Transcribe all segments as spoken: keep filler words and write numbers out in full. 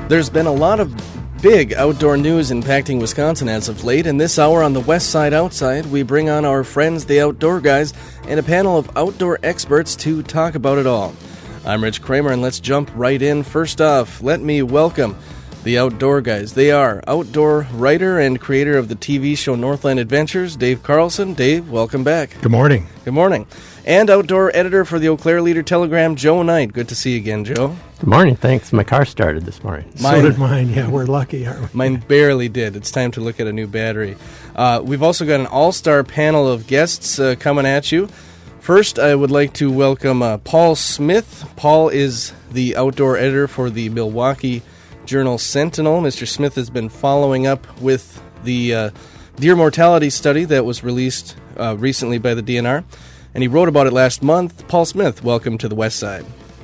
There's been a lot of big outdoor news impacting Wisconsin as of late, and this hour on the West Side Outside, we bring on our friends, the Outdoor Guys, and a panel of outdoor experts to talk about it all. I'm Rich Kramer, and let's jump right in. First off, let me welcome the Outdoor Guys. They are outdoor writer and creator of the T V show Northland Adventures, Dave Carlson. Dave, welcome back. Good morning. Good morning. And outdoor editor for the Eau Claire Leader-Telegram, Joe Knight. Good to see you again, Joe. Good morning. Thanks. My car started this morning. Mine, so did mine. Yeah, we're lucky, aren't we? Mine barely did. It's time to look at a new battery. Uh, we've also got an all-star panel of guests uh, coming at you. First, I would like to welcome uh, Paul Smith. Paul is the outdoor editor for the Milwaukee Journal-Sentinel. Mister Smith has been following up with the uh, deer mortality study that was released uh, recently by the D N R, and he wrote about it last month. Paul Smith, welcome to the West Side.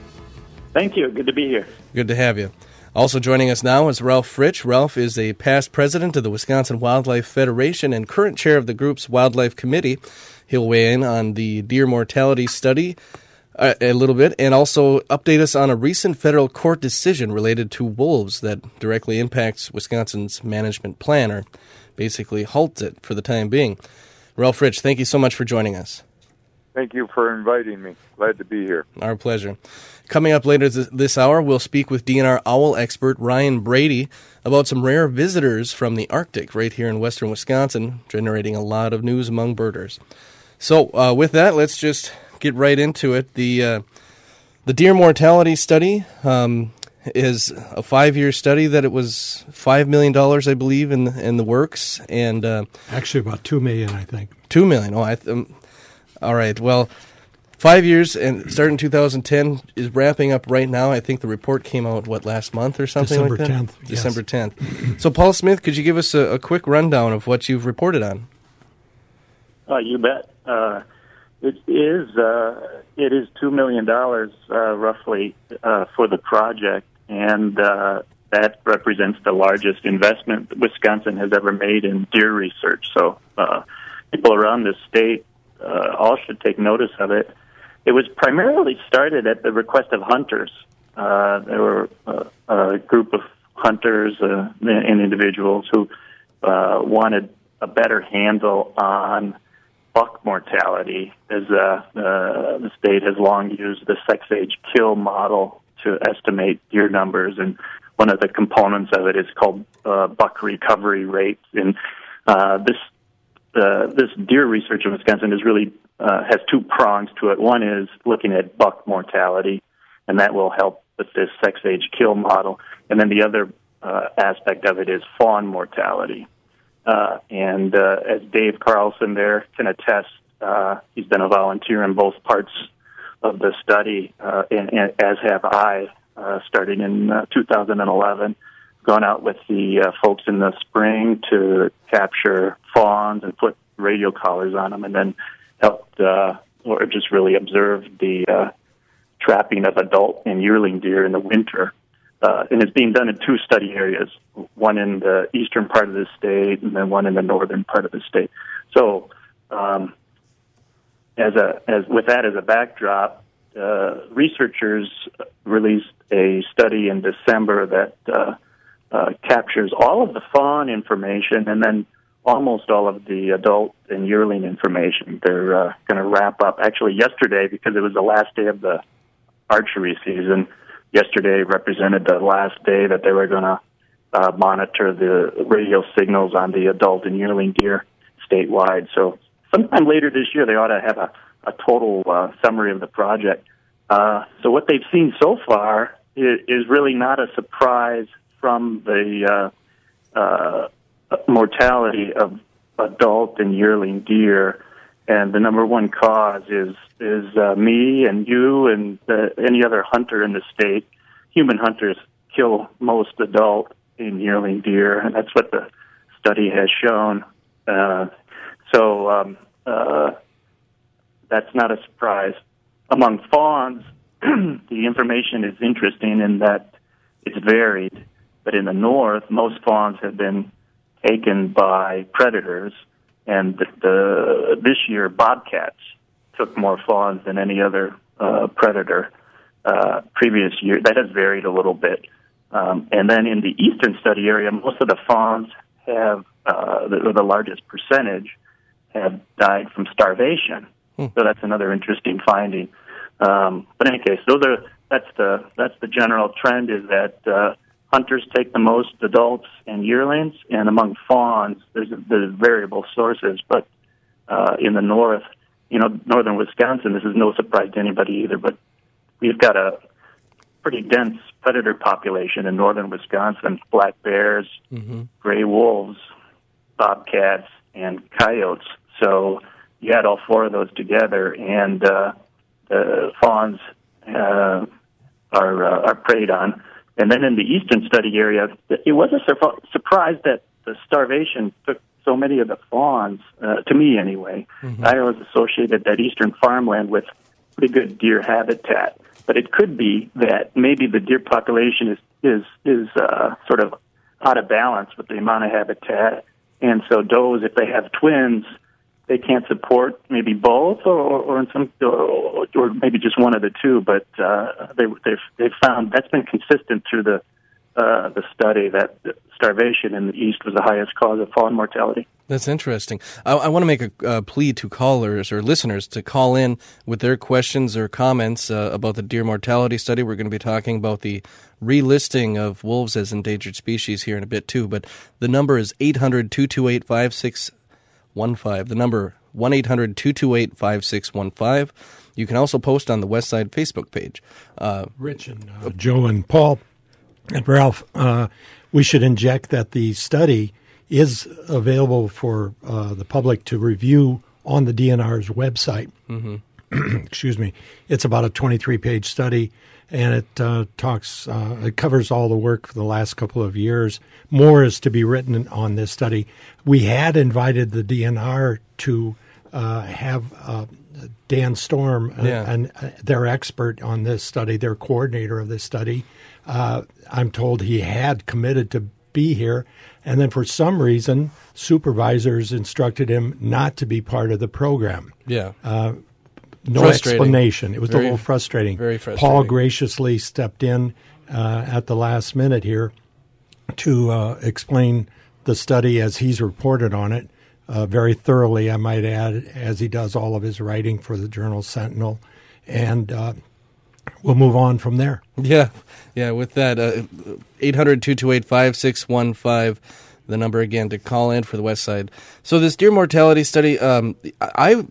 Thank you. Good to be here. Good to have you. Also joining us now is Ralph Fritsch. Ralph is a past president of the Wisconsin Wildlife Federation and current chair of the group's Wildlife Committee. He'll weigh in on the deer mortality study uh, a little bit and also update us on a recent federal court decision related to wolves that directly impacts Wisconsin's management plan, or basically halts it for the time being. Ralph Fritsch, thank you so much for joining us. Thank you for inviting me. Glad to be here. Our pleasure. Coming up later this hour, we'll speak with D N R owl expert Ryan Brady about some rare visitors from the Arctic right here in western Wisconsin, generating a lot of news among birders. So uh, with that, let's just get right into it. The uh, the deer mortality study um, is a five-year study that it was five million dollars, I believe, in the, in the works. and uh, Actually about two million dollars, I think. two million dollars. Oh, I th- um, all right. Well, five years and starting in two thousand ten is wrapping up right now. I think the report came out, what, last month or something December like that? tenth. December yes. tenth. So, Paul Smith, could you give us a, a quick rundown of what you've reported on? Uh, you bet. Uh, it is uh, it is two million dollars uh, roughly uh, for the project, and uh, that represents the largest investment Wisconsin has ever made in deer research. So uh, people around the state uh, all should take notice of it. It was primarily started at the request of hunters. Uh, there were uh, a group of hunters uh, and individuals who uh, wanted a better handle on buck mortality, as uh, uh, the state has long used the sex age kill model to estimate deer numbers, and one of the components of it is called uh, buck recovery rates. And uh, this uh, this deer research in Wisconsin is really uh, has two prongs to it. One is looking at buck mortality, and that will help with this sex age kill model. And then the other uh, aspect of it is fawn mortality. Uh, and uh, as Dave Carlson there can attest, uh, he's been a volunteer in both parts of the study, uh, and, and as have I, uh, starting in uh, two thousand eleven. Gone out with the uh, folks in the spring to capture fawns and put radio collars on them, and then helped uh, or just really observed the uh, trapping of adult and yearling deer in the winter. Uh, and it's being done in two study areas, one in the eastern part of the state and then one in the northern part of the state. So, um, as a as with that as a backdrop, uh, researchers released a study in December that uh, uh, captures all of the fawn information and then almost all of the adult and yearling information. They're uh, going to wrap up actually yesterday, because it was the last day of the archery season. Yesterday represented the last day that they were going to uh, monitor the radio signals on the adult and yearling deer statewide. So sometime later this year, they ought to have a, a total uh, summary of the project. Uh, so what they've seen so far is, is really not a surprise from the uh, uh, mortality of adult and yearling deer. And the number one cause is is uh, me and you and uh, any other hunter in the state. Human hunters kill most adult and yearling deer, and that's what the study has shown. Uh, so um, uh, that's not a surprise. Among fawns, the information is interesting in that it's varied, but in the north, most fawns have been taken by predators. And the, the this year, bobcats took more fawns than any other uh, predator. Uh, previous year, that has varied a little bit. Um, and then in the eastern study area, most of the fawns have, uh, the, or the largest percentage, have died from starvation. Hmm. So that's another interesting finding. Um, but in any case, those are that's the that's the general trend is that uh, hunters take the most adults and yearlings, and among fawns, there's there's variable sources. But uh, in the north, you know, northern Wisconsin, this is no surprise to anybody either. But we've got a pretty dense predator population in northern Wisconsin: black bears, mm-hmm. gray wolves, bobcats, and coyotes. So you add all four of those together, and uh, the fawns uh, are uh, are preyed on. And then in the eastern study area, it was a sur- surprise that the starvation took so many of the fawns, uh, to me anyway. Mm-hmm. I always associated that eastern farmland with pretty good deer habitat. But it could be that maybe the deer population is, is, is uh, sort of out of balance with the amount of habitat. And so does, if they have twins, they can't support maybe both, or, or in some, or, or maybe just one of the two. But uh, they, they've they've found that's been consistent through the uh, the study that starvation in the east was the highest cause of fawn mortality. That's interesting. I, I want to make a uh, plea to callers or listeners to call in with their questions or comments uh, about the deer mortality study. We're going to be talking about the relisting of wolves as endangered species here in a bit too. But the number is eight hundred, two two eight, five six one five. The number one eight hundred, two two eight, five six one five. You can also post on the Westside Facebook page. Uh, Rich and uh, Joe and Paul and Ralph, uh, we should inject that the study is available for uh, the public to review on the D N R's website. Mm-hmm. Excuse me. It's about a twenty-three page study, and it uh, talks, uh, it covers all the work for the last couple of years. More is to be written on this study. We had invited the D N R to uh, have uh, Dan Storm, uh, yeah. and uh, their expert on this study, their coordinator of this study. Uh, I'm told he had committed to be here, and then for some reason, supervisors instructed him not to be part of the program. Yeah. Uh, no explanation. It was very, a little frustrating. Very frustrating. Paul graciously stepped in uh, at the last minute here to uh, explain the study as he's reported on it, uh, very thoroughly, I might add, as he does all of his writing for the Journal Sentinel. And uh, we'll move on from there. Yeah, yeah. With that, uh, eight hundred, two two eight, five six one five, the number again to call in for the West Side. So this deer mortality study, um, I,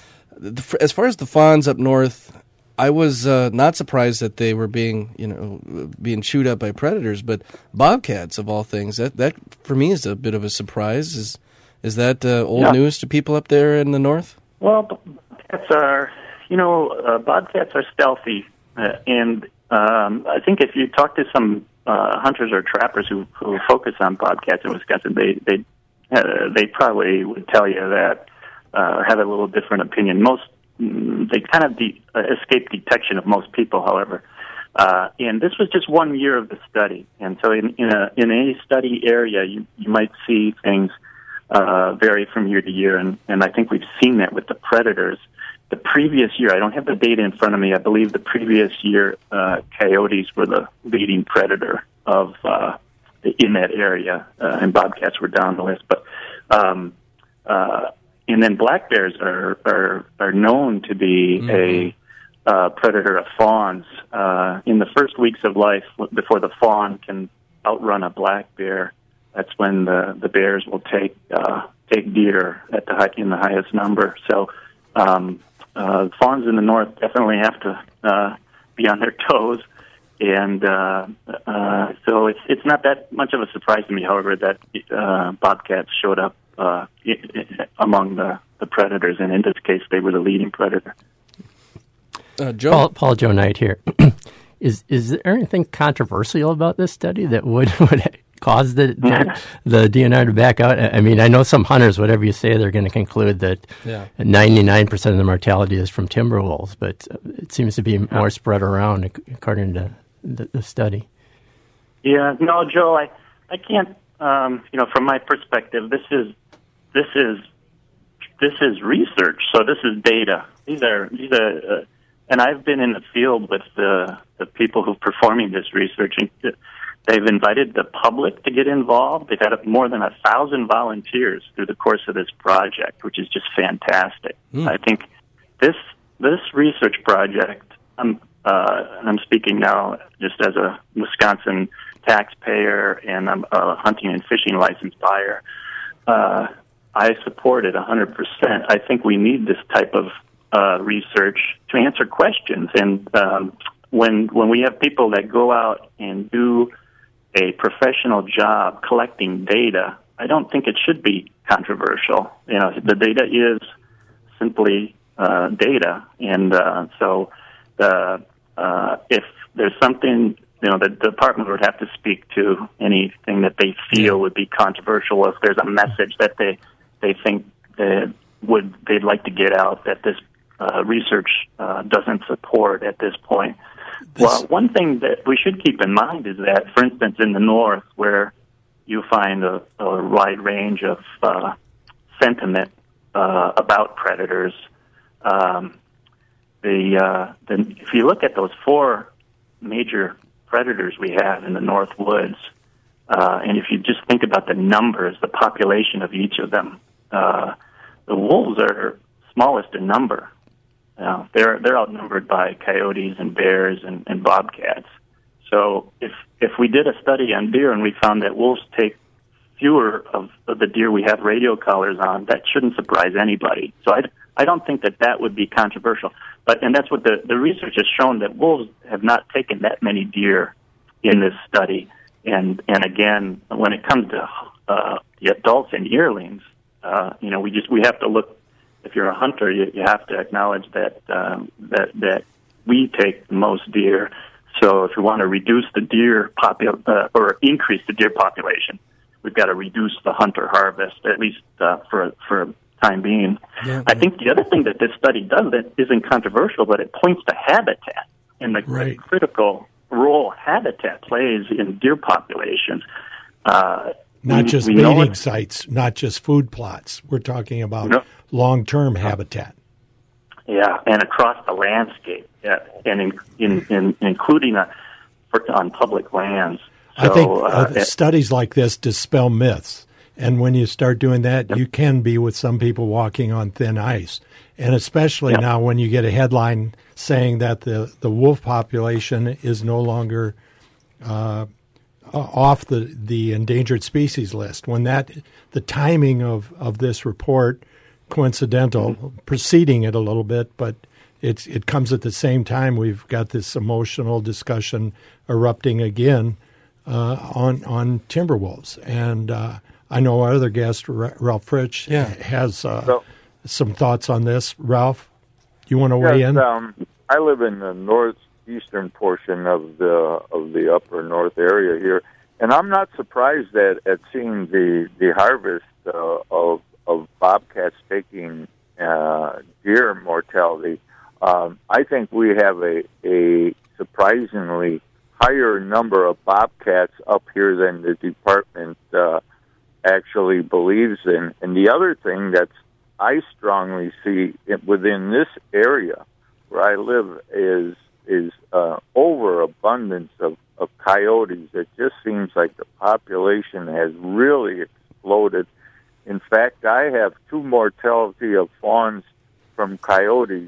as far as the fawns up north, I was uh, not surprised that they were being, you know, being chewed up by predators. But bobcats, of all things, that that for me is a bit of a surprise. Is is that uh, old yeah. news to people up there in the north? Well, bobcats are, you know, uh, bobcats are stealthy. Uh, and um, I think if you talk to some uh, hunters or trappers who, who focus on bobcats in Wisconsin, they they uh, they probably would tell you that uh, have a little different opinion. Most mm, they kind of de- uh, escape detection of most people, however. Uh, and this was just one year of the study, and so in in a in any study area, you you might see things uh, vary from year to year, and and I think we've seen that with the predators. The previous year, I don't have the data in front of me. I believe the previous year, uh, coyotes were the leading predator of uh, in that area, uh, and bobcats were down the list. But um, uh, and then black bears are are, are known to be mm-hmm. a uh, predator of fawns. Uh, in the first weeks of life, before the fawn can outrun a black bear, that's when the, the bears will take uh, take deer at the high, in the highest number. So. Um, Uh, fawns in the north definitely have to uh, be on their toes, and uh, uh, so it's it's not that much of a surprise to me, however, that uh, bobcats showed up uh, among the, the predators, and in this case, they were the leading predator. Uh, Joe? Paul, Paul Joe Knight here. is is there anything controversial about this study that would would cause the the, the D N R to back out? I mean, I know some hunters, whatever you say, they're going to conclude that yeah. ninety-nine percent of the mortality is from timber wolves, but it seems to be more spread around according to the, the study. Yeah, no, Joe, I I can't. Um, you know, from my perspective, this is this is this is research, so this is data. These are these are, uh, and I've been in the field with the the people who are performing this research. And they've invited the public to get involved. They've had more than a thousand volunteers through the course of this project, which is just fantastic. Mm. I think this this research project, I'm, uh, I'm speaking now just as a Wisconsin taxpayer and I'm a hunting and fishing license buyer, uh, I support it one hundred percent. I think we need this type of uh, research to answer questions. And um, when when we have people that go out and do a professional job collecting data, I don't think it should be controversial. You know, the data is simply uh, data. And uh, so the, uh, if there's something, you know, the department would have to speak to anything that they feel would be controversial. If there's a message that they they think that would they'd like to get out that this uh, research uh, doesn't support at this point. This... Well, one thing that we should keep in mind is that, for instance, in the north, where you find a, a wide range of uh, sentiment uh, about predators, um, the, uh, the if you look at those four major predators we have in the North Woods, uh, and if you just think about the numbers, the population of each of them, uh, the wolves are smallest in number. Uh, they're they're outnumbered by coyotes and bears and, and bobcats. So if if we did a study on deer and we found that wolves take fewer of, of the deer we have radio collars on, that shouldn't surprise anybody. So I, I don't think that that would be controversial. But and that's what the, the research has shown, that wolves have not taken that many deer in this study. And and again, when it comes to uh, the adults and yearlings, uh, you know, we just we have to look. If you're a hunter, you, you have to acknowledge that um, that that we take the most deer. So if you want to reduce the deer popul uh, or increase the deer population, we've got to reduce the hunter harvest, at least uh, for for time being. Yeah. I think the other thing that this study does that isn't controversial, but it points to habitat and the, right. the critical role habitat plays in deer populations. Uh, not we, just we mating sites, not just food plots. We're talking about no. long-term habitat. Yeah, and across the landscape, yeah, and in, in, in, including a, for, on public lands. So, I think uh, uh, studies like this dispel myths. And when you start doing that, yep. you can be with some people walking on thin ice. And especially yep. now when you get a headline saying that the, the wolf population is no longer uh, off the, the endangered species list. When that the timing of, of this report, coincidental, mm-hmm. preceding it a little bit, but it's, it comes at the same time we've got this emotional discussion erupting again uh, on, on timber wolves. And uh, I know our other guest, Ralph Fritsch, yeah. has uh, so, some thoughts on this. Ralph, you want to yes, weigh in? Um, I live in the northeastern portion of the of the upper north area here, and I'm not surprised at, at seeing the the harvest uh, of of bobcats taking uh, deer mortality. Um, I think we have a a surprisingly higher number of bobcats up here than the department uh, actually believes in. And the other thing that I strongly see within this area where I live is is uh, overabundance of, of coyotes. It just seems like the population has really exploded. In fact, I have two mortality of fawns from coyotes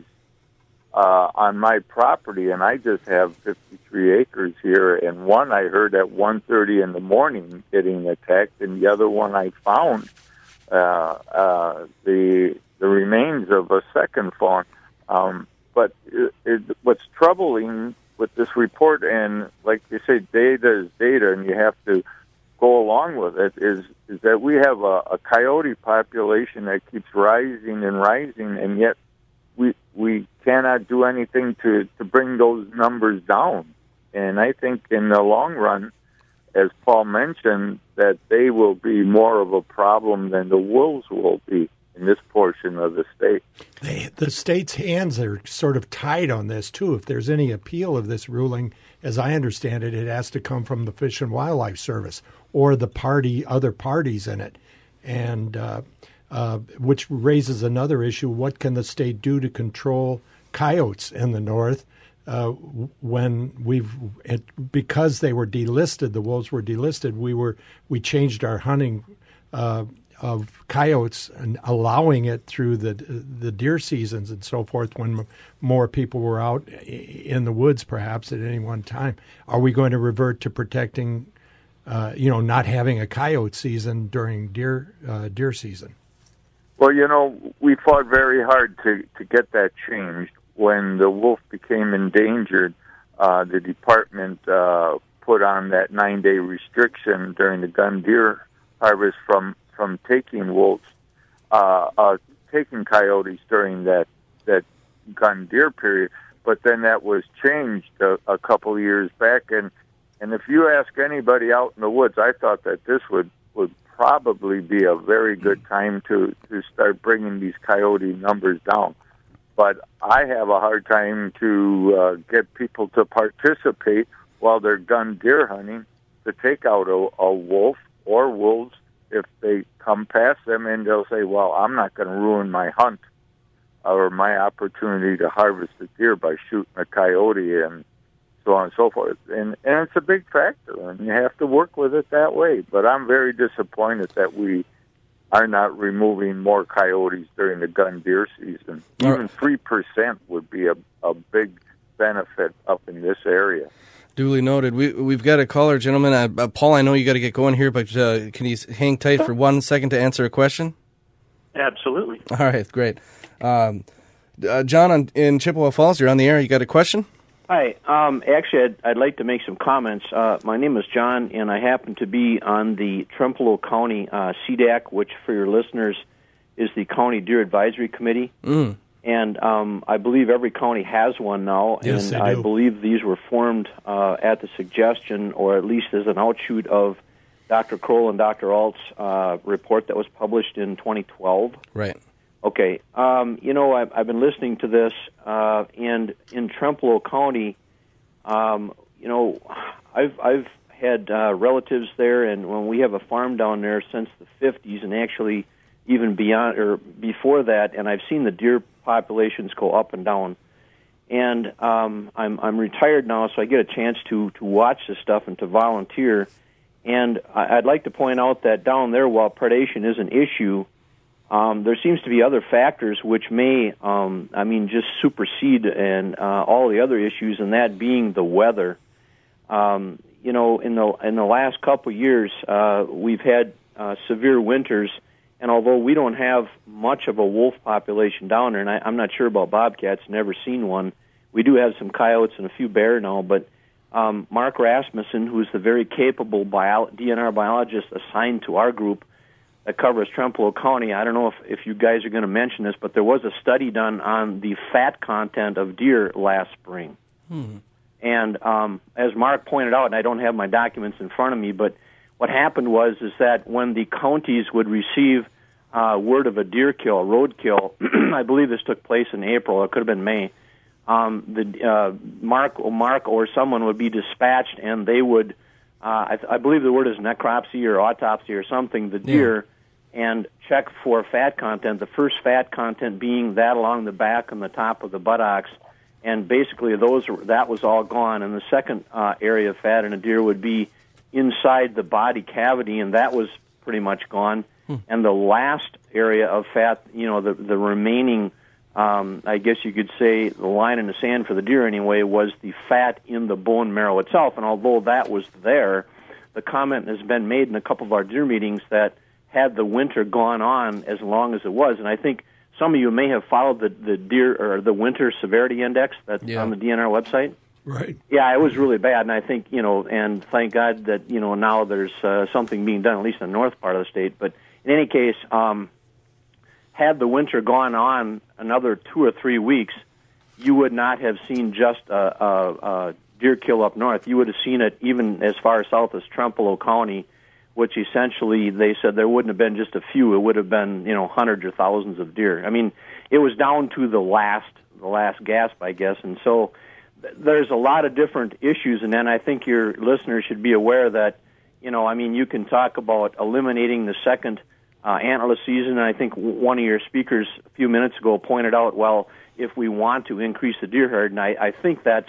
uh, on my property, and I just have fifty-three acres here, and one I heard at one thirty in the morning getting attacked, and the other one I found uh, uh, the the remains of a second fawn. Um, but it, it, what's troubling with this report, and like you say, data is data, and you have to go along with it, is is that we have a, a coyote population that keeps rising and rising, and yet we we cannot do anything to, to bring those numbers down. And I think in the long run, as Paul mentioned, that they will be more of a problem than the wolves will be in this portion of the state. They, the state's hands are sort of tied on this, too. If there's any appeal of this ruling, as I understand it, it has to come from the Fish and Wildlife Service or the party, other parties in it, and uh, uh, which raises another issue. What can the state do to control coyotes in the north? uh, when we've it, because they were delisted, the wolves were delisted. We were we changed our hunting uh, of coyotes and allowing it through the the deer seasons and so forth when m- more people were out in the woods perhaps at any one time. Are we going to revert to protecting, uh, you know, not having a coyote season during deer uh, deer season? Well, you know, we fought very hard to, to get that changed. When the wolf became endangered, uh, the department uh, put on that nine-day restriction during the gun deer harvest from from taking wolves, uh, uh, taking coyotes during that that gun deer period. But then that was changed a, a couple of years back, and and if you ask anybody out in the woods, I thought that this would would probably be a very good time to to start bringing these coyote numbers down. But I have a hard time to uh, get people to participate while they're gun deer hunting to take out a, a wolf or wolves. If they come past them, and they'll say, well, I'm not going to ruin my hunt or my opportunity to harvest a deer by shooting a coyote and so on and so forth. And, and it's a big factor, and you have to work with it that way. But I'm very disappointed that we are not removing more coyotes during the gun deer season. Even three percent would be a, a big benefit up in this area. Duly noted. We, we've got a caller, gentlemen. Uh, uh, Paul, I know you got to get going here, but uh, can you hang tight for one second to answer a question? Absolutely. All right, great. Um, uh, John on, in Chippewa Falls, you're on the air. You got a question? Hi. Um, actually, I'd, I'd like to make some comments. Uh, my name is John, and I happen to be on the Trempealeau County uh, C D A C, which for your listeners is the County Deer Advisory Committee. Mm. And um, I believe every county has one now, yes, and I do. believe these were formed uh, at the suggestion, or at least as an outshoot of Doctor Kroll and Doctor Alt's uh, report that was published in twenty twelve. Right. Okay. Um, you know, I've, I've been listening to this, uh, and in Trempealeau County, um, you know, I've I've had uh, relatives there, and when we have a farm down there since the fifties, and actually even beyond or before that, and I've seen the deer populations go up and down. And um, I'm I'm retired now, so I get a chance to to watch this stuff and to volunteer. And I'd like to point out that down there, while predation is an issue, um, there seems to be other factors which may, um, I mean, just supersede and uh, all the other issues, and that being the weather. Um, you know, in the in the last couple of years, uh, we've had uh, severe winters. And although we don't have much of a wolf population down there, and I, I'm not sure about bobcats, never seen one, we do have some coyotes and a few bear now, but um, Mark Rasmussen, who's the very capable bio, D N R biologist assigned to our group that covers Trempealeau County, I don't know if, if you guys are going to mention this, but there was a study done on the fat content of deer last spring. Hmm. And um, as Mark pointed out, and I don't have my documents in front of me, but what happened was is that when the counties would receive uh, word of a deer kill, a road kill, I believe this took place in April, it could have been May, um, the uh, Mark, or Mark or someone would be dispatched, and they would, uh, I, I believe the word is necropsy or autopsy or something, the deer, yeah. and check for fat content, the first fat content being that along the back and the top of the buttocks, and basically those that was all gone. And the second uh, area of fat in a deer would be inside the body cavity, and that was pretty much gone. Hmm. And the last area of fat, you know, the the remaining, um, I guess you could say, the line in the sand for the deer anyway, was the fat in the bone marrow itself. And although that was there, the comment has been made in a couple of our deer meetings that had the winter gone on as long as it was, and I think some of you may have followed the, the deer or the winter severity index that's yeah. on the D N R website. Right. Yeah, it was really bad, and I think, you know, and thank God that, you know, now there's uh, something being done, at least in the north part of the state. But in any case, um, had the winter gone on another two or three weeks, you would not have seen just a, a, a deer kill up north. You would have seen it even as far south as Trempealeau County, which essentially they said there wouldn't have been just a few. It would have been, you know, hundreds or thousands of deer. I mean, it was down to the last, the last gasp, I guess, and so there's a lot of different issues, and then I think your listeners should be aware that, you know, I mean, you can talk about eliminating the second uh, antlerless season, and I think one of your speakers a few minutes ago pointed out, well, if we want to increase the deer herd, and I, I think that's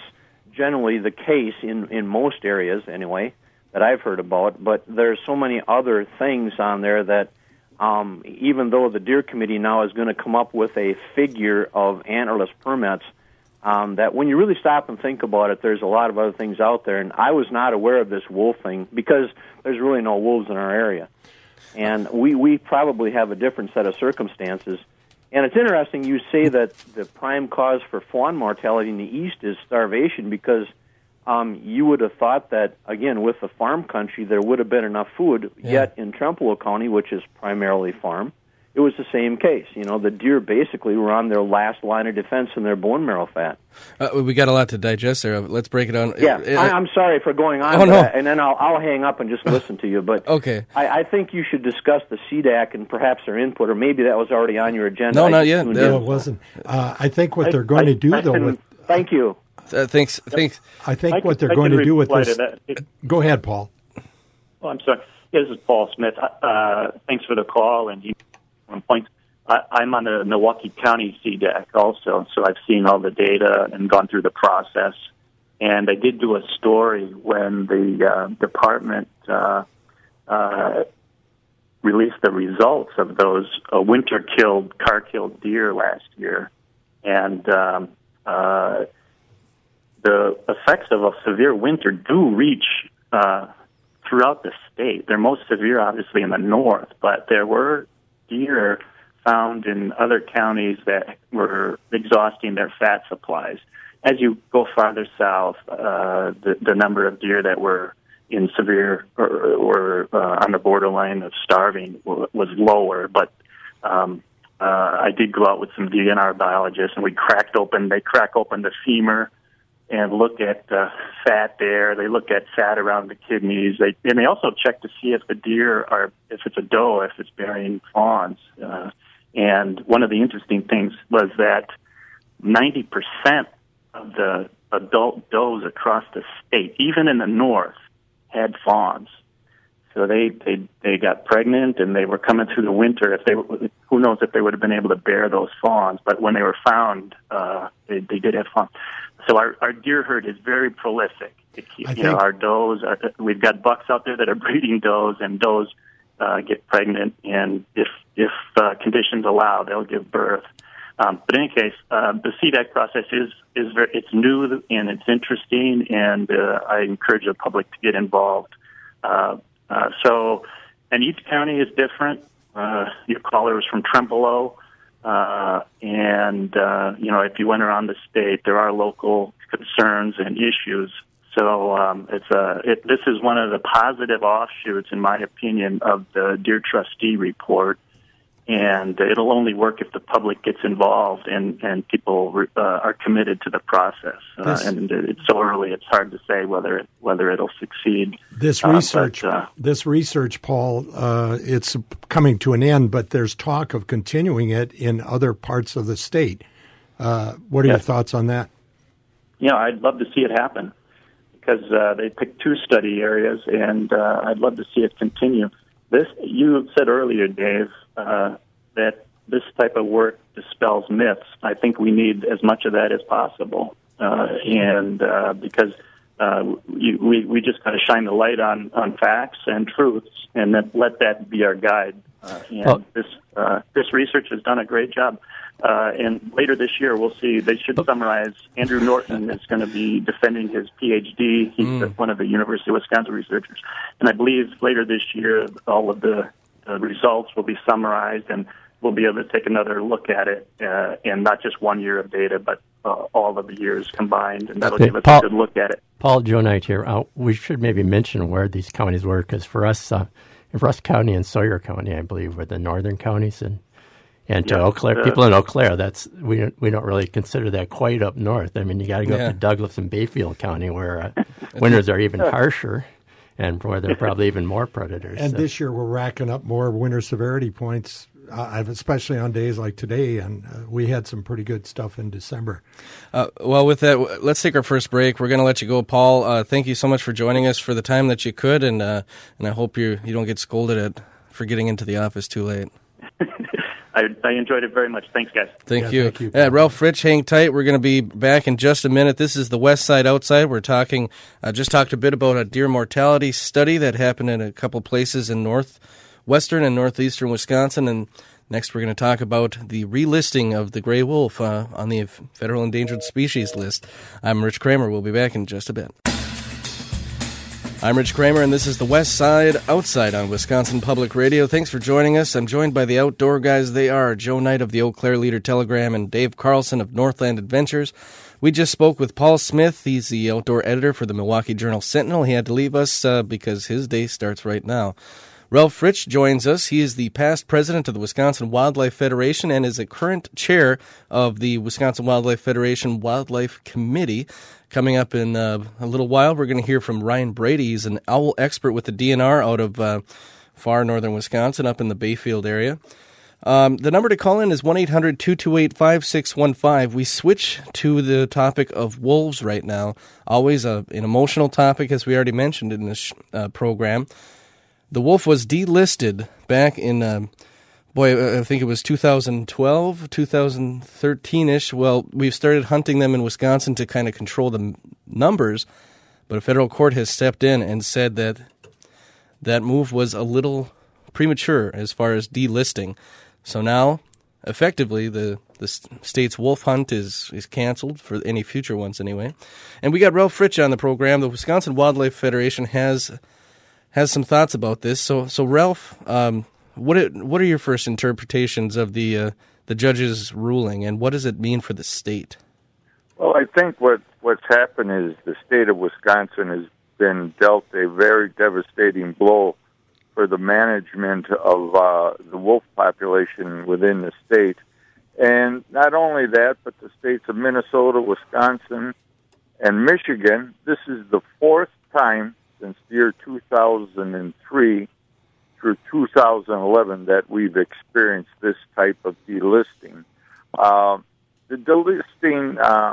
generally the case in, in most areas, anyway, that I've heard about. But there's so many other things on there that um, even though the Deer Committee now is going to come up with a figure of antlerless permits, um, that when you really stop and think about it, there's a lot of other things out there. And I was not aware of this wolf thing because there's really no wolves in our area. And we, we probably have a different set of circumstances. And it's interesting you say that the prime cause for fawn mortality in the east is starvation, because um, you would have thought that, again, with the farm country, there would have been enough food. Yeah. Yet in Trempealeau County, which is primarily farm, it was the same case. You know, the deer basically were on their last line of defense in their bone marrow fat. Uh, we got a lot to digest there. Let's break it down. Yeah, uh, I, I'm sorry for going on, oh, no. that, and then I'll, I'll hang up and just listen to you. But okay. I, I think you should discuss the C D A C and perhaps their input, or maybe that was already on your agenda. No, I not yet. No, it wasn't. Uh, I think what they're going I, to do, I though, can, with thank you. Uh, thanks. Thanks. I think I what can, they're I going can to do with reply this. to that. Go ahead, Paul. Oh, I'm sorry. Yeah, this is Paul Smith. Uh, thanks for the call. And you, one point, I, I'm on the Milwaukee County C D A C also, so I've seen all the data and gone through the process. And I did do a story when the uh, department uh, uh, released the results of those uh, winter-killed, car-killed deer last year. And um, uh, the effects of a severe winter do reach uh, throughout the state. They're most severe, obviously, in the north, but there were deer found in other counties that were exhausting their fat supplies. As you go farther south, uh, the, the number of deer that were in severe or, or uh, on the borderline of starving w- was lower. But um, uh, I did go out with some D N R biologists, and we cracked open. They crack open the femur and look at uh, fat there. They look at fat around the kidneys. They and they also check to see if the deer are, if it's a doe, if it's bearing fawns. Uh, and one of the interesting things was that ninety percent of the adult does across the state, even in the north, had fawns. So they, they they got pregnant, and they were coming through the winter. If they who knows if they would have been able to bear those fawns? But when they were found, uh, they they did have fawns. So our, our deer herd is very prolific. It, you I know, think- our does. Are, we've got bucks out there that are breeding does, and does uh, get pregnant, and if if uh, conditions allow, they'll give birth. Um, but in any case, uh, the C D A C process is is very, it's new and it's interesting, and uh, I encourage the public to get involved. Uh, uh, so, and each county is different. Uh, your caller was from Trempealeau, uh, and uh, you know, if you went around the state, there are local concerns and issues. So um, it's a it, this is one of the positive offshoots, in my opinion, of the Deer Trustee report. And it'll only work if the public gets involved and, and people uh, are committed to the process. Uh, This- and it's so early; it's hard to say whether it, whether it'll succeed. This Uh, research, but, uh, this research, Paul, uh, it's coming to an end, but there's talk of continuing it in other parts of the state. Uh, what are Yes. your thoughts on that? Yeah, I'd love to see it happen because uh, they picked two study areas, and uh, I'd love to see it continue. This you said earlier, Dave, uh, that this type of work dispels myths. I think we need as much of that as possible, uh, and uh, because uh, you, we we just got to shine the light on, on facts and truths, and then let that be our guide. Uh, and Well- this uh, this research has done a great job. Uh, and later this year, we'll see. They should summarize. Andrew Norton is going to be defending his P H D. He's Mm. one of the University of Wisconsin researchers. And I believe later this year, all of the uh, results will be summarized, and we'll be able to take another look at it, uh, and not just one year of data, but uh, all of the years combined. And that'll Okay, give us Paul- a good look at it. Paul Joe Knight here. Uh, we should maybe mention where these counties were, because for us, uh, Rusk County and Sawyer County, I believe, were the northern counties, and and to Yeah, Eau Claire, uh, people in Eau Claire, that's we don't, we don't really consider that quite up north. I mean, you got to go Yeah. up to Douglas and Bayfield County, where uh, winters are even harsher, and where there are probably even more predators. And So- this year we're racking up more winter severity points, uh, especially on days like today, and uh, we had some pretty good stuff in December. Uh, well, with that, w- let's take our first break. We're going to let you go, Paul. Uh, thank you so much for joining us for the time that you could, and uh, and I hope you you don't get scolded at for getting into the office too late. I, I enjoyed it very much. Thanks, guys. Thank Yeah, you. thank you, Uh, Paul. Ralph Fritch, hang tight. We're going to be back in just a minute. This is the West Side Outside. We're talking, uh, just talked a bit about a deer mortality study that happened in a couple places in northwestern and northeastern Wisconsin. And next we're going to talk about the relisting of the gray wolf uh, on the federal endangered species list. I'm Rich Kramer. We'll be back in just a bit. I'm Rich Kramer, and this is the West Side Outside on Wisconsin Public Radio. Thanks for joining us. I'm joined by the outdoor guys. They are Joe Knight of the Eau Claire Leader Telegram and Dave Carlson of Northland Adventures. We just spoke with Paul Smith. He's the outdoor editor for the Milwaukee Journal Sentinel. He had to leave us uh, because his day starts right now. Ralph Fritch joins us. He is the past president of the Wisconsin Wildlife Federation and is a current chair of the Wisconsin Wildlife Federation Wildlife Committee. Coming up in uh, a little while, we're going to hear from Ryan Brady. He's an owl expert with the D N R out of uh, far northern Wisconsin, up in the Bayfield area. Um, the number to call in is one eight hundred two two eight five six one five. We switch to the topic of wolves right now. Always a, an emotional topic, as we already mentioned in this uh, program. The wolf was delisted back in, uh, boy, I think it was two thousand twelve, two thousand thirteen-ish. Well, we've started hunting them in Wisconsin to kind of control the numbers, but a federal court has stepped in and said that that move was a little premature as far as delisting. So now, effectively, the, the state's wolf hunt is, is canceled for any future ones anyway. And we got Ralph Fritch on the program. The Wisconsin Wildlife Federation has has some thoughts about this. So, so Ralph, um, what it, what are your first interpretations of the uh, the judge's ruling, and what does it mean for the state? Well, I think what, what's happened is the state of Wisconsin has been dealt a very devastating blow for the management of uh, the wolf population within the state. And not only that, but the states of Minnesota, Wisconsin, and Michigan. This is the fourth time since the year two thousand three through two thousand eleven that we've experienced this type of delisting. Uh, the delisting uh,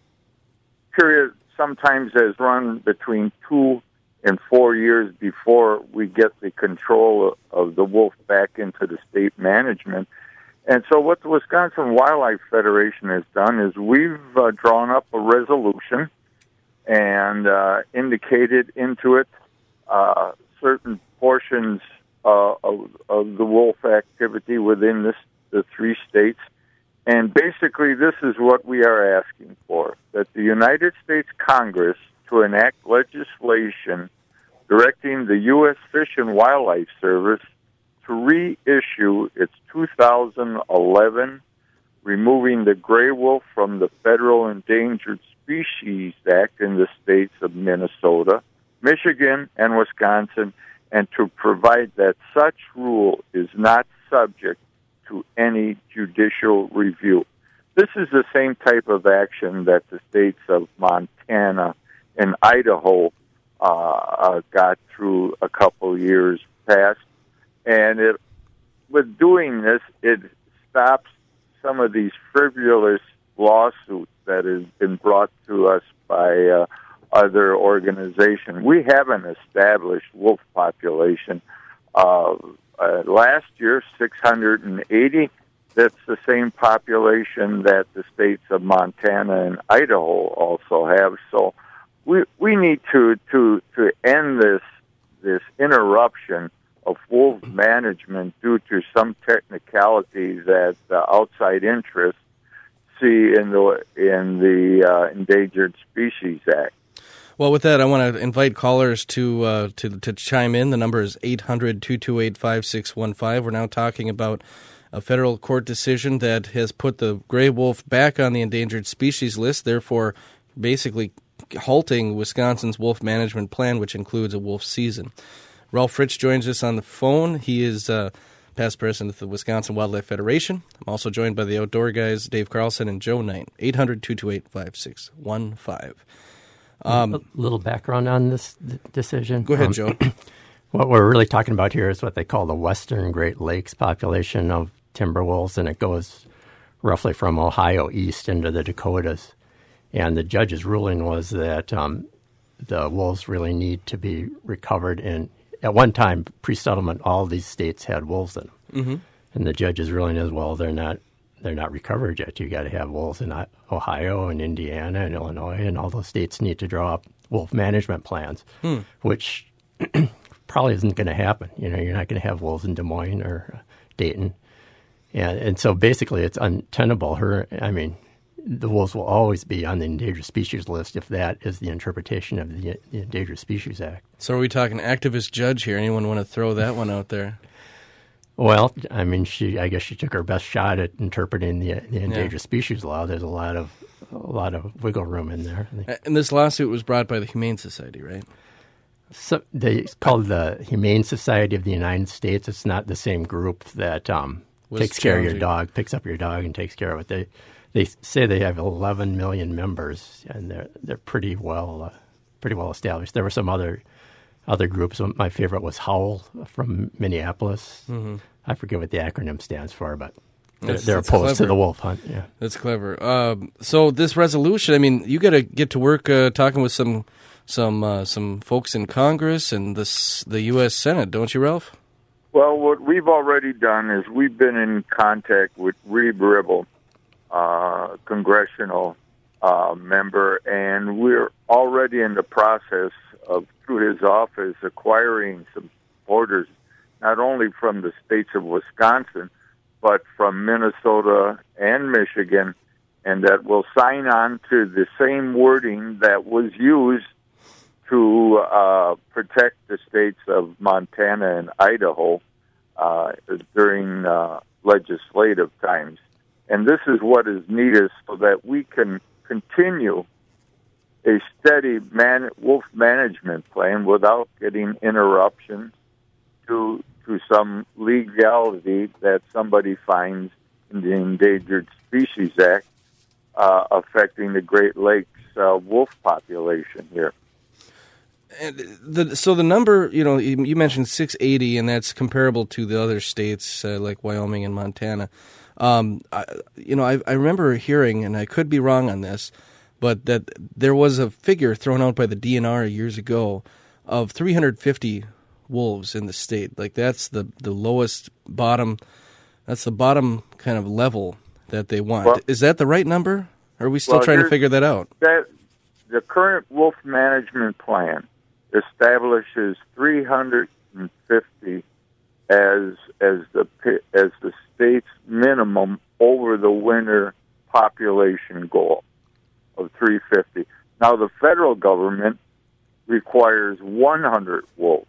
period sometimes has run between two and four years before we get the control of the wolf back into the state management. And so what the Wisconsin Wildlife Federation has done is we've uh, drawn up a resolution and uh, indicated into it uh, certain portions uh, of, of the wolf activity within this, the three states. And basically this is what we are asking for, that the United States Congress to enact legislation directing the U S Fish and Wildlife Service to reissue its two thousand eleven removing the gray wolf from the Federal Endangered Species Act in the states of Minnesota, Michigan, and Wisconsin, and to provide that such rule is not subject to any judicial review. This is the same type of action that the states of Montana and Idaho uh, uh, got through a couple years past. And it, with doing this, it stops some of these frivolous lawsuits that has been brought to us by uh, other organizations. We have an established wolf population. Uh, uh, last year, six hundred eighty. That's the same population that the states of Montana and Idaho also have. So we we need to to to end this this interruption of wolf management due to some technicalities that uh, outside interests see in the in the uh, Endangered Species Act. Well, with that, I want to invite callers to uh, to to chime in. The number is eight hundred two two eight five six one five. We're now talking about a federal court decision that has put the gray wolf back on the endangered species list, therefore basically halting Wisconsin's wolf management plan, which includes a wolf season. Ralph Fritch joins us on the phone. He is uh, past president of the Wisconsin Wildlife Federation. I'm also joined by the outdoor guys, Dave Carlson and Joe Knight. eight hundred two two eight five six one five. Um, a little background on this d- decision. Go ahead, um, Joe. What we're really talking about here is what they call the Western Great Lakes population of timber wolves, and it goes roughly from Ohio east into the Dakotas. And the judge's ruling was that um, the wolves really need to be recovered. And at one time, pre-settlement, all these states had wolves in them. Mm-hmm. and the judge's ruling is, well, they're not they're not recovered yet. You got to have wolves in Ohio and Indiana and Illinois, and all those states need to draw up wolf management plans, hmm. which probably isn't going to happen. You know, you're not going to have wolves in Des Moines or Dayton, and and so basically it's untenable. Her, I mean, the wolves will always be on the endangered species list if that is the interpretation of the, the Endangered Species Act. So are we talking activist judge here? Anyone want to throw that one out there? Well, I mean, she. I guess she took her best shot at interpreting the, the endangered yeah. species law. There's a lot of a lot of wiggle room in there. And this lawsuit was brought by the Humane Society, right? So they it's called the Humane Society of the United States. It's not the same group that um, takes care of your dog, picks up your dog, and takes care of it. They they say they have eleven million members, and they're they're pretty well uh, pretty well established. There were some other. Other groups. My favorite was Howl from Minneapolis. Mm-hmm. I forget what the acronym stands for, but they're, that's, they're that's opposed clever. to the wolf hunt. Yeah, that's clever. Um, so this resolution, I mean, you got to get to work uh, talking with some some uh, some folks in Congress and the the U S Senate, don't you, Ralph? Well, what we've already done is we've been in contact with Reeb Ribble, uh, congressional uh, member, and we're already in the process of, through his office, acquiring some supporters, not only from the states of Wisconsin, but from Minnesota and Michigan, and that will sign on to the same wording that was used to uh, protect the states of Montana and Idaho uh, during uh, legislative times. And this is what is needed so that we can continue a steady man, wolf management plan without getting interruptions to to some legality that somebody finds in the Endangered Species Act uh, affecting the Great Lakes uh, wolf population here. And the, so the number, you know, you mentioned six eighty, and that's comparable to the other states uh, like Wyoming and Montana. Um, I, you know, I, I remember hearing, and I could be wrong on this, but that there was a figure thrown out by the D N R years ago of three hundred fifty wolves in the state. Like that's the, the lowest bottom, that's the bottom kind of level that they want. Well, is that the right number? Or are we still well, trying to figure that out? That, the current wolf management plan establishes three hundred fifty as as the as the state's minimum over the winter population goal of three hundred fifty. Now, the federal government requires one hundred wolves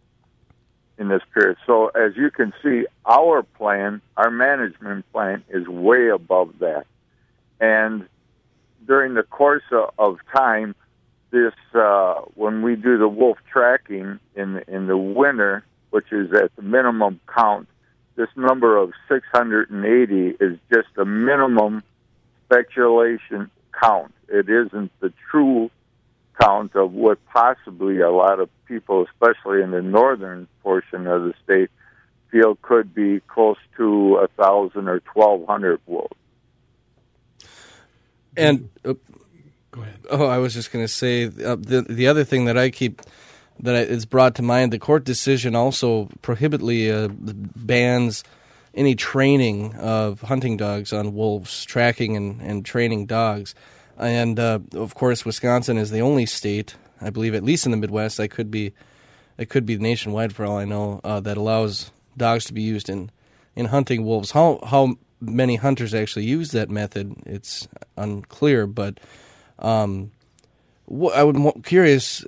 in this period. So, as you can see, our plan, our management plan, is way above that. And during the course of, of time, this uh, when we do the wolf tracking in the, in the winter, which is at the minimum count, this number of six hundred eighty is just a minimum speculation count. It isn't the true count of what possibly a lot of people, especially in the northern portion of the state, feel could be close to a thousand or twelve hundred wolves. And uh, go ahead. Oh, I was just going to say uh, the the other thing that I keep that is brought to mind. The court decision also prohibitly uh, bans any training of hunting dogs on wolves, tracking and, and training dogs. And, uh, of course, Wisconsin is the only state, I believe, at least in the Midwest, I could be, it could be nationwide for all I know, uh, that allows dogs to be used in, in hunting wolves. How how many hunters actually use that method, it's unclear, but um, wh- I would be curious,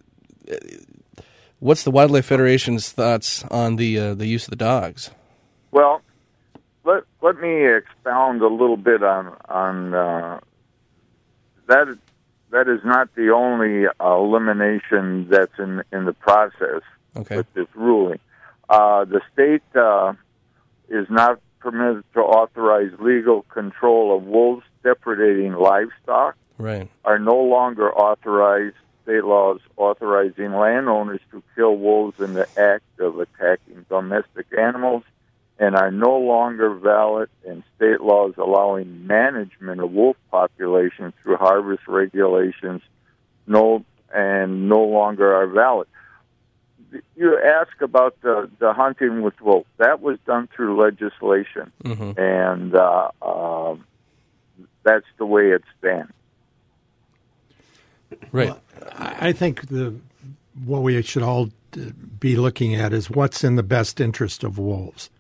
what's the Wildlife Federation's thoughts on the uh, the use of the dogs? Well, let let me expound a little bit on on uh, that. That is not the only uh, elimination that's in in the process okay. with this ruling. Uh, the state uh, is not permitted to authorize legal control of wolves depredating livestock. Right. Are no longer authorized. State laws authorizing landowners to kill wolves in the act of attacking domestic animals, and are no longer valid, and state laws allowing management of wolf populations through harvest regulations no and no longer are valid. you ask about the, the hunting with wolves. That was done through legislation, Mm-hmm. and uh, uh, that's the way it's been. Right. Well, I I think the what we should all be looking at is what's in the best interest of wolves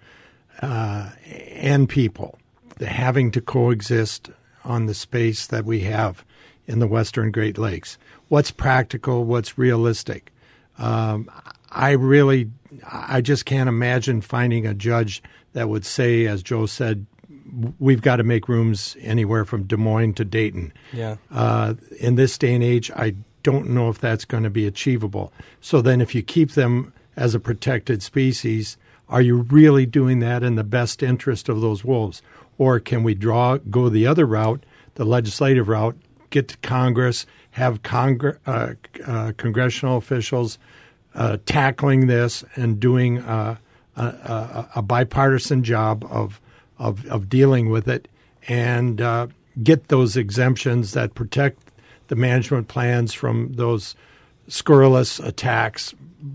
uh, and people, the having to coexist on the space that we have in the Western Great Lakes. What's practical? What's realistic? Um, I really, I just can't imagine finding a judge that would say, as Joe said, we've got to make rooms anywhere from Des Moines to Dayton. Yeah. Uh, in this day and age, I don't know if that's going to be achievable. So then if you keep them as a protected species, are you really doing that in the best interest of those wolves? Or can we draw, go the other route, the legislative route, get to Congress, have Congre- uh, uh, congressional officials uh, tackling this and doing uh, a, a, a bipartisan job of, of, of dealing with it, and uh, get those exemptions that protect the management plans from those scurrilous attacks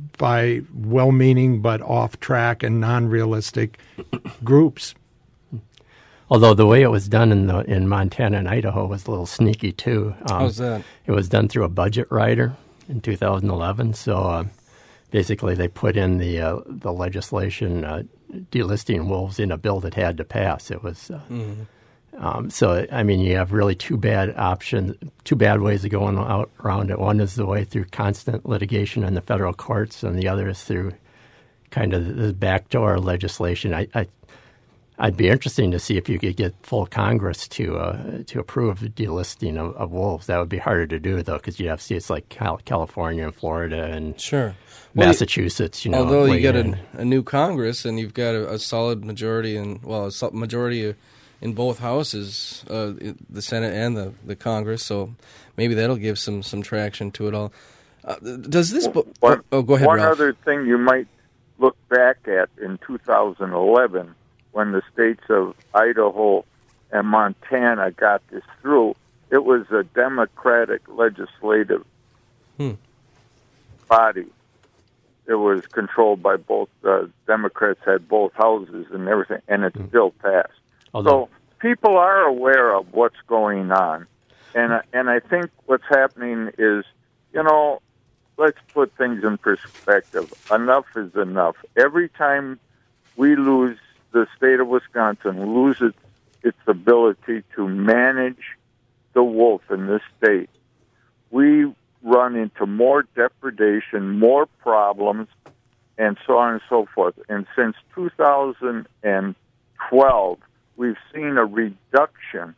by well-meaning but off-track and non-realistic groups. Although the way it was done in the in Montana and Idaho was a little sneaky too. Um, How's that? It was done through a budget rider in two thousand eleven. So uh, basically, they put in the uh, the legislation uh, delisting wolves in a bill that had to pass. It was uh, Mm-hmm. um, so. I mean, you have really two bad options, two bad ways of going out around it. One is the way through constant litigation in the federal courts, and the other is through kind of the backdoor legislation. I. I I'd be interesting to see if you could get full Congress to uh, to approve the delisting of, of wolves. That would be harder to do, though, because you have states like Cal- California and Florida and Sure. Well, Massachusetts. You know, although you weigh get in. a, a new Congress and you've got a, a solid majority, in well, a sol- majority in both houses, uh, the Senate and the, the Congress, so maybe that'll give some, some traction to it all. Uh, does this book? One, Oh, go ahead, One Ralph. other thing you might look back at in two thousand eleven, when the states of Idaho and Montana got this through, it was a Democratic legislative Hmm. body. It was controlled by both, uh, Democrats had both houses and everything, and it still passed. Although, So people are aware of what's going on. And, uh, and I think what's happening is, you know, let's put things in perspective. Enough is enough. Every time we lose, the state of Wisconsin loses its ability to manage the wolf in this state, we run into more depredation, more problems, and so on and so forth. And since two thousand twelve, we've seen a reduction,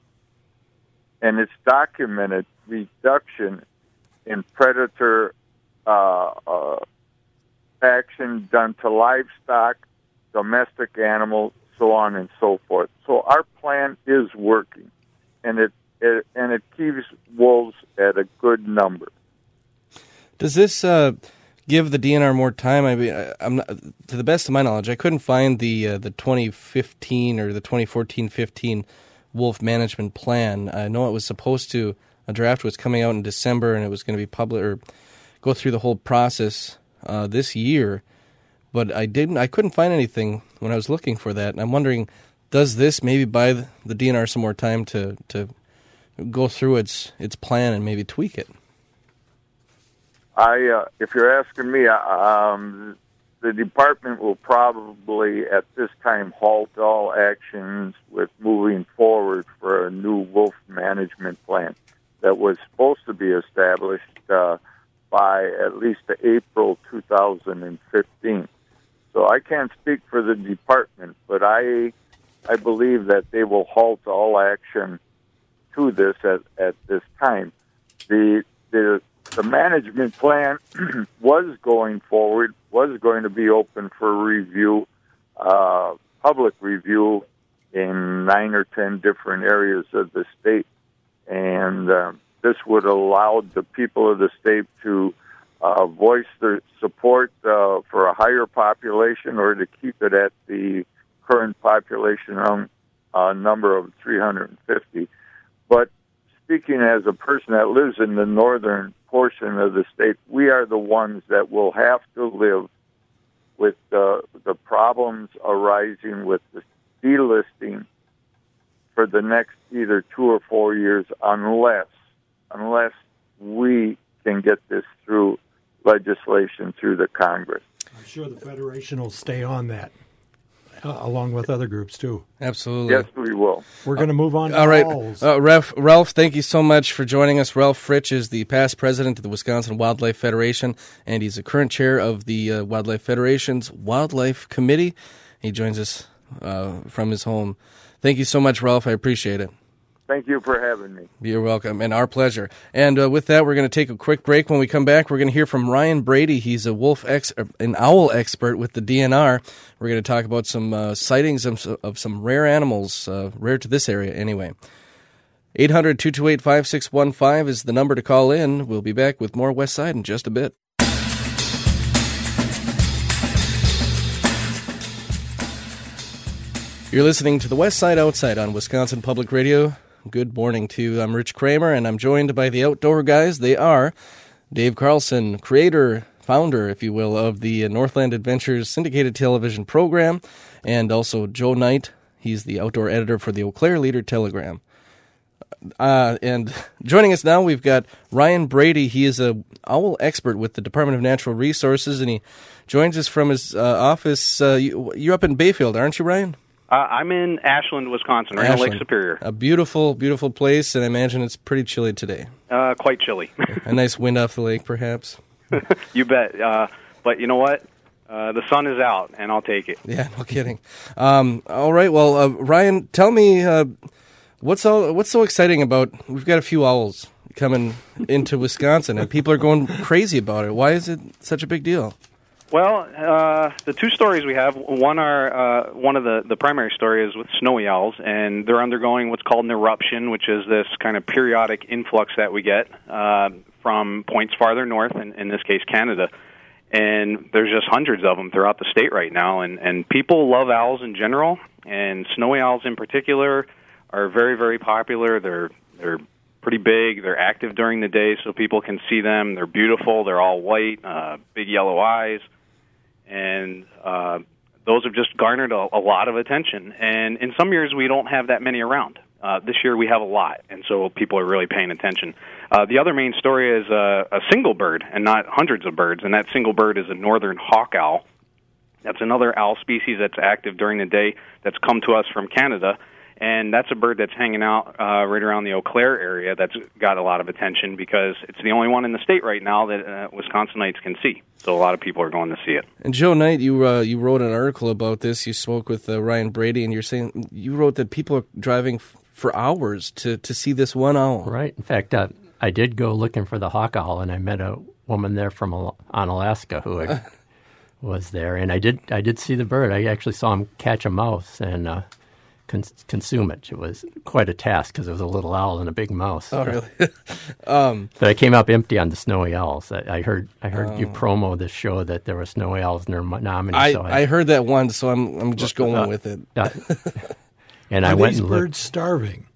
and it's documented, reduction in predator uh, uh, action done to livestock, domestic animals, so on and so forth. So our plan is working, and it, it and it keeps wolves at a good number. Does this uh, give the D N R more time? I mean, I, I'm not, to the best of my knowledge, I couldn't find the uh, the twenty fifteen or the twenty fourteen fifteen wolf management plan. I know it was supposed to, a draft was coming out in December, and it was going to be public or go through the whole process uh, this year. But I didn't. I couldn't find anything when I was looking for that. And I'm wondering, does this maybe buy the, the D N R some more time to to go through its its plan and maybe tweak it? I, uh, if you're asking me, um, the department will probably at this time halt all actions with moving forward for a new wolf management plan that was supposed to be established uh, by at least April two thousand fifteen. So I can't speak for the department, but I I believe that they will halt all action to this at, at this time. The the the management plan was going forward, was going to be open for review, uh, public review in nine or ten different areas of the state. And uh, this would allow the people of the state to uh, voice their support uh, for a higher population or to keep it at the current population um, uh, number of three hundred fifty. But speaking as a person that lives in the northern portion of the state, we are the ones that will have to live with the, the problems arising with the delisting for the next either two or four years unless, unless we can get this through legislation through the Congress. I'm sure the Federation will stay on that, uh, along with other groups, too. Absolutely. Yes, we will. We're going to move on to All right. owls. Uh, Ralph, Ralph, thank you so much for joining us. Ralph Fritsch is the past president of the Wisconsin Wildlife Federation, and he's the current chair of the uh, Wildlife Federation's Wildlife Committee. He joins us uh, from his home. Thank you so much, Ralph. I appreciate it. Thank you for having me. You're welcome, and our pleasure. And uh, with that, we're going to take a quick break. When we come back, we're going to hear from Ryan Brady. He's a wolf ex, an owl expert with the D N R. We're going to talk about some uh, sightings of, of some rare animals, uh, rare to this area anyway. eight hundred, two two eight, five six one five is the number to call in. We'll be back with more West Side in just a bit. You're listening to the West Side Outside on Wisconsin Public Radio. Good morning to you. I'm Rich Kramer, and I'm joined by the outdoor guys. They are Dave Carlson, creator, founder, if you will, of the Northland Adventures syndicated television program, and also Joe Knight. He's the outdoor editor for the Eau Claire Leader Telegram. Uh, and joining us now, we've got Ryan Brady. He is a owl expert with the Department of Natural Resources, and he joins us from his uh, office. Uh, you, you're up in Bayfield, aren't you, Ryan? Uh, I'm in Ashland, Wisconsin, right Ashland. on Lake Superior. A beautiful, beautiful place, and I imagine it's pretty chilly today. Uh, quite chilly. A nice wind off the lake, perhaps. You bet. Uh, but you know what? Uh, the sun is out, and I'll take it. Yeah, no kidding. Um, all right, well, uh, Ryan, tell me uh, what's all, what's so exciting about? We've got a few owls coming into Wisconsin, and people are going crazy about it. Why is it such a big deal? Well, uh, the two stories we have, one are uh, one of the, the primary story is with snowy owls, and they're undergoing what's called an eruption, which is this kind of periodic influx that we get uh, from points farther north, in, in this case Canada. And there's just hundreds of them throughout the state right now, and, and people love owls in general, and snowy owls in particular are very, very popular. They're they're pretty big. They're active during the day, so people can see them. They're beautiful. They're all white, uh, big yellow eyes. And uh, those have just garnered a, a lot of attention. And in some years, we don't have that many around. Uh, this year, we have a lot, and so people are really paying attention. Uh, the other main story is uh, a single bird, and not hundreds of birds, and that single bird is a northern hawk owl. That's another owl species that's active during the day that's come to us from Canada. And that's a bird that's hanging out uh, right around the Eau Claire area that's got a lot of attention because it's the only one in the state right now that uh, Wisconsinites can see. So a lot of people are going to see it. And Joe Knight, you uh, you wrote an article about this. You spoke with uh, Ryan Brady, and you're saying you wrote that people are driving f- for hours to, to see this one owl. Right. In fact, uh, I did go looking for the hawk owl, and I met a woman there from Al- on Alaska who had, was there, and I did I did see the bird. I actually saw him catch a mouse and uh, con- consume it. It was quite a task because it was a little owl and a big mouse. Oh, really? um, but I came up empty on the snowy owls. I, I heard I heard oh. you promo this show that there were snowy owls in their nominee. I, so I, I heard that once, so I'm I'm just going uh, with it. Uh, and Are I went these and birds looked. starving?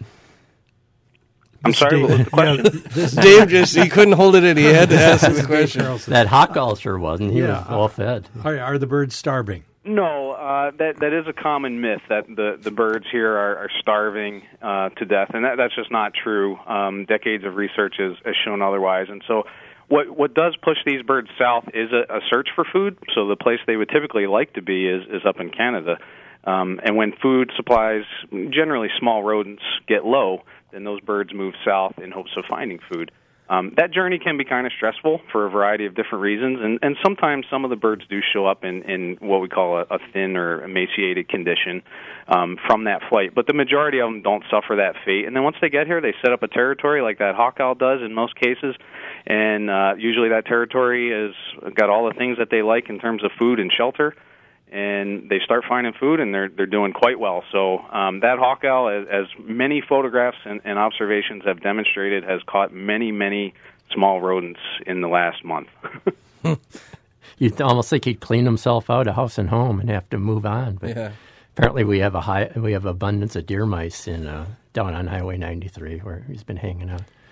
I'm sorry, what was the question? Yeah, this Dave just he couldn't hold it in. He had to ask the question. That hawk owl sure wasn't. He Yeah, was well fed. Are, are the birds starving? No, uh, that that is a common myth that the, the birds here are, are starving uh, to death, and that, that's just not true. Um, decades of research has, has shown otherwise, and so what what does push these birds south is a, a search for food. So the place they would typically like to be is, is up in Canada, um, and when food supplies, generally small rodents, get low, then those birds move south in hopes of finding food. Um, that journey can be kind of stressful for a variety of different reasons, and, and sometimes some of the birds do show up in, in what we call a, a thin or emaciated condition um, from that flight. But the majority of them don't suffer that fate. And then once they get here, they set up a territory like that hawk owl does in most cases, and uh, usually that territory has got all the things that they like in terms of food and shelter. And they start finding food, and they're they're doing quite well. So um, that hawk owl, as, as many photographs and, and observations have demonstrated, has caught many, many small rodents in the last month. You'd almost think he'd clean himself out of house and home and have to move on. But Yeah. apparently, we have a high we have abundance of deer mice in uh, down on Highway ninety-three where he's been hanging out.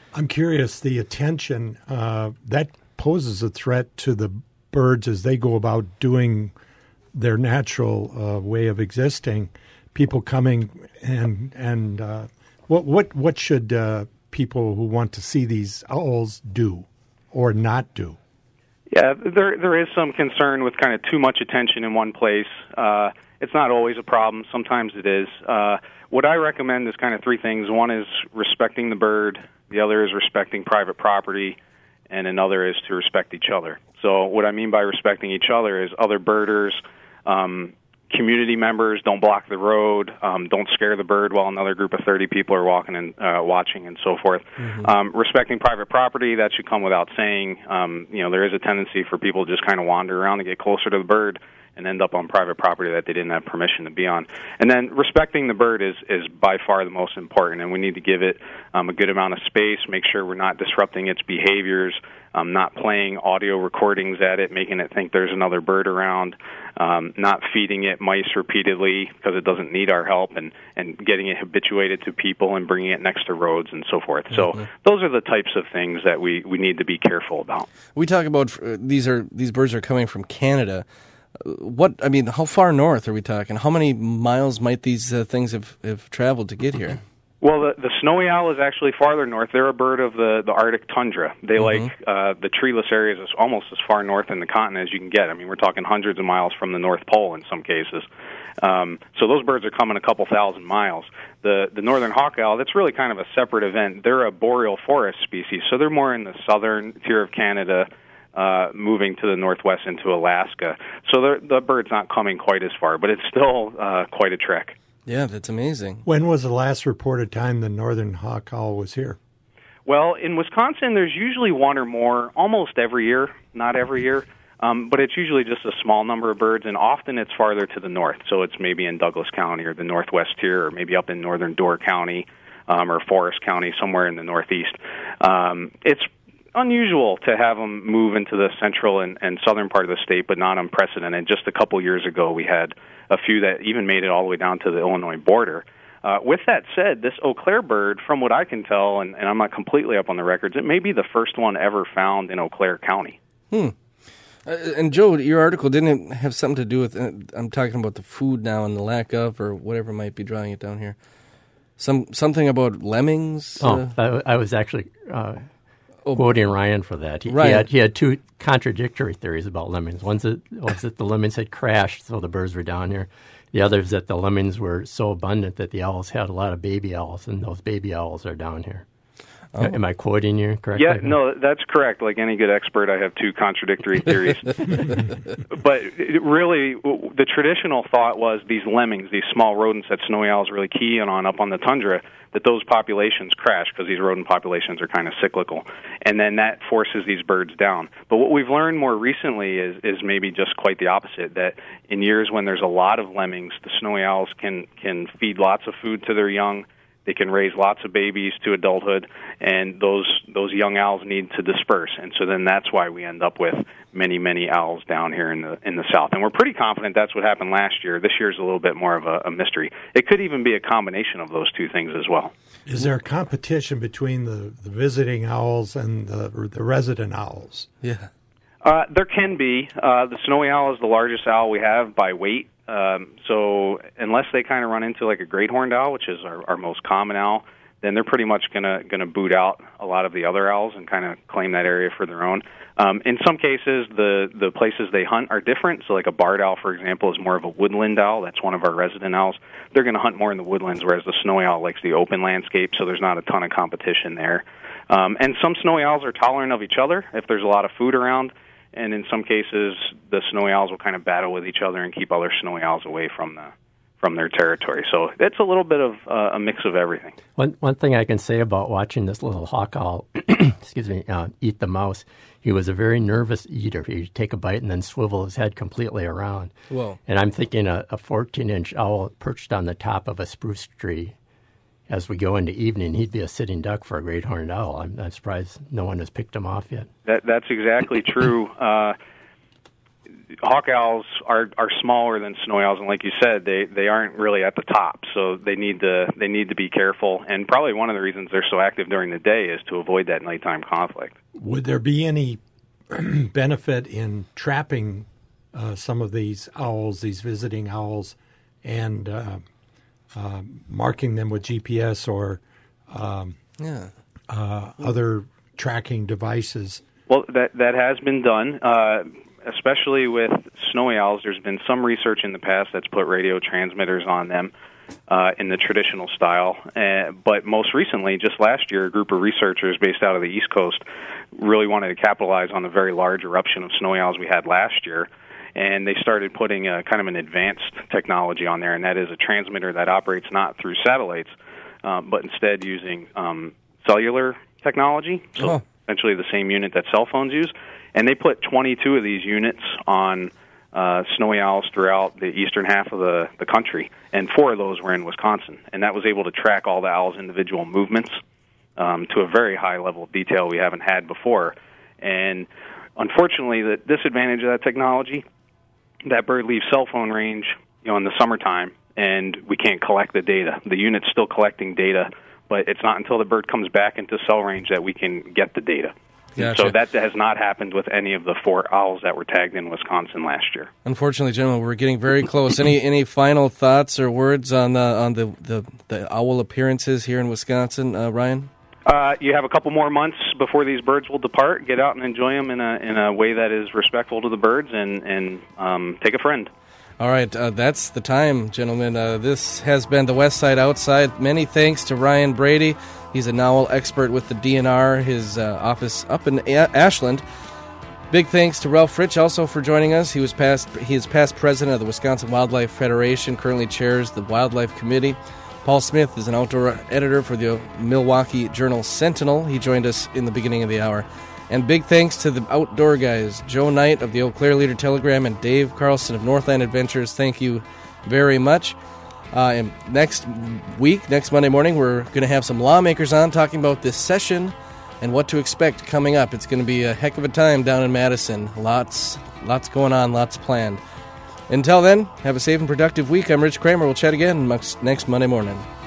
I'm curious, the attention, uh, that poses a threat to the birds as they go about doing their natural uh, way of existing. People coming and and uh, what what what should uh, people who want to see these owls do or not do? Yeah, there there is some concern with kind of too much attention in one place. Uh, it's not always a problem. Sometimes it is. Uh, what I recommend is kind of three things. One is respecting the bird. The other is respecting private property. And another is to respect each other. So what I mean by respecting each other is other birders, um, community members don't block the road, um, don't scare the bird while another group of thirty people are walking and uh, watching and so forth. Mm-hmm. Um, respecting private property, that should come without saying. Um, you know, there is a tendency for people to just kind of wander around and get closer to the bird and end up on private property that they didn't have permission to be on. And then respecting the bird is, is by far the most important, and we need to give it um, a good amount of space, make sure we're not disrupting its behaviors, um, not playing audio recordings at it, making it think there's another bird around, um, not feeding it mice repeatedly because it doesn't need our help, and, and getting it habituated to people and bringing it next to roads and so forth. Mm-hmm. So those are the types of things that we, we need to be careful about. We talk about uh, these are these birds are coming from Canada. What I mean, how far north are we talking? How many miles might these uh, things have, have traveled to get here? Well, the, the snowy owl is actually farther north. They're a bird of the, the Arctic tundra. They mm-hmm. like uh, the treeless areas is almost as far north in the continent as you can get. I mean, we're talking hundreds of miles from the North Pole in some cases. Um, so those birds are coming a couple thousand miles. The the northern hawk owl, that's really kind of a separate event. They're a boreal forest species, so they're more in the southern tier of Canada, Uh, moving to the northwest into Alaska. So the bird's not coming quite as far, but it's still uh, quite a trek. Yeah, that's amazing. When was the last reported time the northern hawk owl was here? Well, in Wisconsin, there's usually one or more almost every year, not every year, um, but it's usually just a small number of birds, and often it's farther to the north. So it's maybe in Douglas County or the northwest tier, or maybe up in northern Door County um, or Forest County, somewhere in the northeast. Um, it's unusual to have them move into the central and, and southern part of the state, but not unprecedented. Just a couple years ago, we had a few that even made it all the way down to the Illinois border. Uh, with that said, this Eau Claire bird, from what I can tell, and, and I'm not completely up on the records, it may be the first one ever found in Eau Claire County. Hmm. Uh, and Joe, your article didn't have something to do with, uh, I'm talking about the food now and the lack of, or whatever might be drawing it down here. Some Something about lemmings? Oh, uh, I, I was actually... Uh, quoting Ryan for that. He, Ryan. he, had, he had two contradictory theories about lemmings. One was that the lemmings had crashed, so the birds were down here. The other is that the lemmings were so abundant that the owls had a lot of baby owls, and those baby owls are down here. Oh. Am I quoting you correctly? Yeah, no, that's correct. Like any good expert, I have two contradictory theories. But it really, the traditional thought was these lemmings, these small rodents that snowy owls really key in on up on the tundra, that those populations crash because these rodent populations are kind of cyclical, and then that forces these birds down. But what we've learned more recently is, is maybe just quite the opposite, that in years when there's a lot of lemmings, the snowy owls can, can feed lots of food to their young. They can raise lots of babies to adulthood, and those those young owls need to disperse. And so then that's why we end up with many, many owls down here in the in the south. And we're pretty confident that's what happened last year. This year's a little bit more of a, a mystery. It could even be a combination of those two things as well. Is there a competition between the, the visiting owls and the, the resident owls? Yeah. Uh, there can be. Uh, the snowy owl is the largest owl we have by weight. Um, so unless they kind of run into like a great horned owl, which is our, our most common owl, then they're pretty much gonna gonna boot out a lot of the other owls and kind of claim that area for their own. Um, in some cases, the the places they hunt are different. So like a barred owl, for example, is more of a woodland owl. That's one of our resident owls. They're going to hunt more in the woodlands, whereas the snowy owl likes the open landscape. So there's not a ton of competition there. Um, and some snowy owls are tolerant of each other if there's a lot of food around. And in some cases, the snowy owls will kind of battle with each other and keep other snowy owls away from the from their territory. So it's a little bit of uh, a mix of everything. One one thing I can say about watching this little hawk owl, excuse me, uh, eat the mouse, he was a very nervous eater. He'd take a bite and then swivel his head completely around. Whoa. And I'm thinking a fourteen-inch owl perched on the top of a spruce tree. As we go into evening, he'd be a sitting duck for a great horned owl. I'm, I'm surprised no one has picked him off yet. That, that's exactly true. Uh, hawk owls are are smaller than snowy owls, and like you said, they they aren't really at the top, so they need to they need to be careful. And probably one of the reasons they're so active during the day is to avoid that nighttime conflict. Would there be any benefit in trapping uh, some of these owls, these visiting owls, and uh, uh, marking them with G P S or um, yeah. uh, other tracking devices? Well, that that has been done, uh, especially with snowy owls. There's been some research in the past that's put radio transmitters on them uh, in the traditional style. Uh, but most recently, just last year, a group of researchers based out of the East Coast really wanted to capitalize on the very large eruption of snowy owls we had last year. And they started putting a, kind of an advanced technology on there, and that is a transmitter that operates not through satellites, um, but instead using um, cellular technology, so oh. essentially the same unit that cell phones use. And they put twenty-two of these units on uh, snowy owls throughout the eastern half of the, the country, and four of those were in Wisconsin. And that was able to track all the owls' individual movements um, to a very high level of detail we haven't had before. And unfortunately, the disadvantage of that technology, that bird leaves cell phone range, you know, in the summertime, and we can't collect the data. The unit's still collecting data, but it's not until the bird comes back into cell range that we can get the data. Gotcha. So that has not happened with any of the four owls that were tagged in Wisconsin last year. Unfortunately, gentlemen, we're getting very close. Any any final thoughts or words on the on the, the, the owl appearances here in Wisconsin, uh, Ryan? Uh, you have a couple more months before these birds will depart. Get out and enjoy them in a in a way that is respectful to the birds, and and um, take a friend. All right, uh, that's the time, gentlemen. Uh, this has been the West Side Outside. Many thanks to Ryan Brady. He's a owl expert with the D N R, his uh, office up in a- Ashland. Big thanks to Ralph Fritch also for joining us. He was past he is past president of the Wisconsin Wildlife Federation, currently chairs the Wildlife Committee. Paul Smith is an outdoor editor for the Milwaukee Journal Sentinel. He joined us in the beginning of the hour. And big thanks to the outdoor guys, Joe Knight of the Eau Claire Leader Telegram and Dave Carlson of Northland Adventures. Thank you very much. Uh, and next week, next Monday morning, we're going to have some lawmakers on talking about this session and what to expect coming up. It's going to be a heck of a time down in Madison. Lots, lots going on, lots planned. Until then, have a safe and productive week. I'm Rich Kramer. We'll chat again next Monday morning.